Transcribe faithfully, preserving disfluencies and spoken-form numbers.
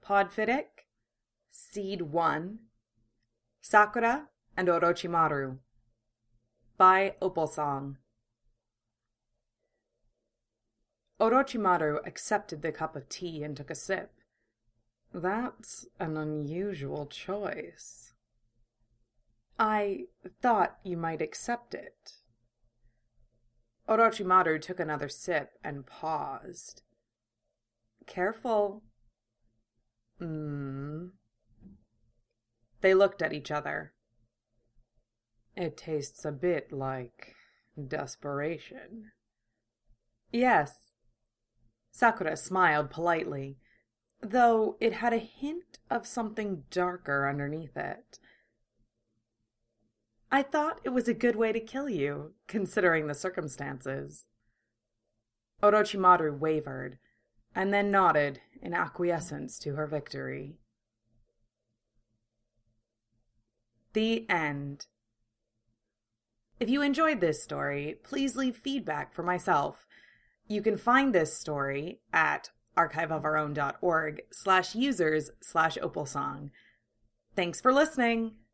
Podfidic, Seed one, Sakura, and Orochimaru. By Opal Song. Orochimaru accepted the cup of tea and took a sip. That's an unusual choice. I thought you might accept it. Orochimaru took another sip and paused. Careful. Hmm. They looked at each other. It tastes a bit like desperation. Yes. Sakura smiled politely, though it had a hint of something darker underneath it. I thought it was a good way to kill you, considering the circumstances. Orochimaru wavered, and then nodded in acquiescence to her victory. The end. If you enjoyed this story, please leave feedback for myself. You can find this story at archiveofourown.org slash users slash opalsong. Thanks for listening.